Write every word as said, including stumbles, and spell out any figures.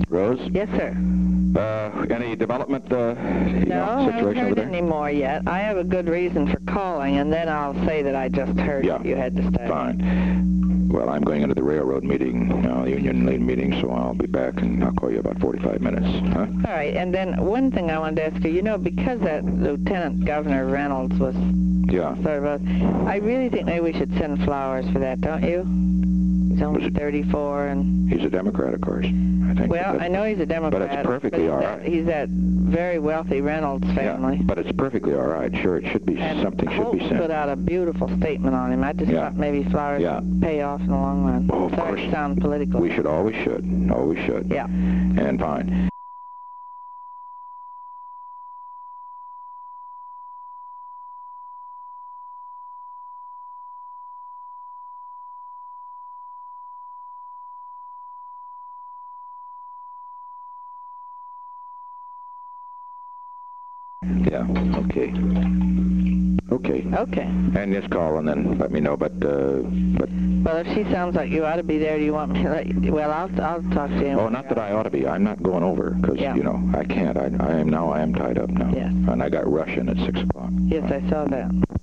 Rose? Yes, sir. Uh, any development, uh, you No, know, I haven't situation over heard there? any more yet. I have a good reason for calling, and then I'll say that I just heard Yeah. you had to stay. Fine. Well, I'm going into the railroad meeting, uh, Union Lane meeting, so I'll be back, and I'll call you about forty-five minutes. Huh? All right, and then one thing I wanted to ask you, you know, because that Lieutenant Governor Reynolds was Yeah. sort of a, I really think maybe we should send flowers for that, don't you? He's only thirty-four, and... He's a Democrat, of course. I think. Well, that- I know he's a Democrat. But it's perfectly he's all that- right. He's that very wealthy Reynolds family. Yeah, but it's perfectly all right. Sure, it should be, And something should be Holt sent. put out a beautiful statement on him. I just Yeah. thought maybe flowers Yeah. would pay off in the long run. Oh, of Sorry course. to sound political. We should, always should. Always should. Yeah. And fine. Yeah, okay. Okay. Okay. And just call and then let me know, but, uh, but, Well, if she sounds like you ought to be there, do you want me to let you... Well, I'll, I'll talk to him. oh, not that I ought to be. I'm not going over, because, Yeah. you know, I can't. I, I am now, I am tied up now. Yes. And I got Russian at six o'clock. Yes, I saw that.